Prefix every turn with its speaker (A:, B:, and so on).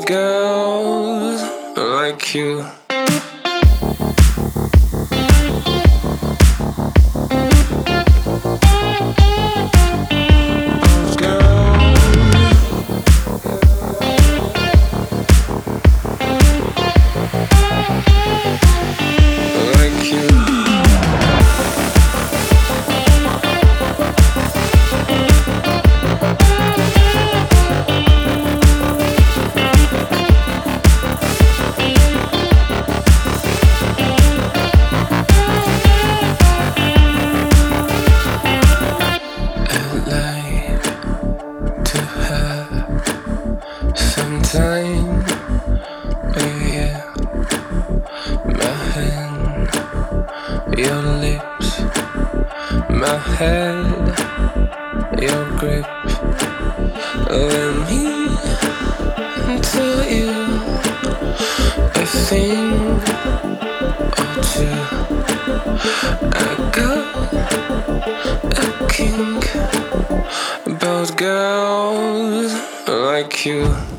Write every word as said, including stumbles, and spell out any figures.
A: girls like you. Time with you, my hand, your lips, my head, your grip. Let me tell you a thing or two. I got a kink about girls like you.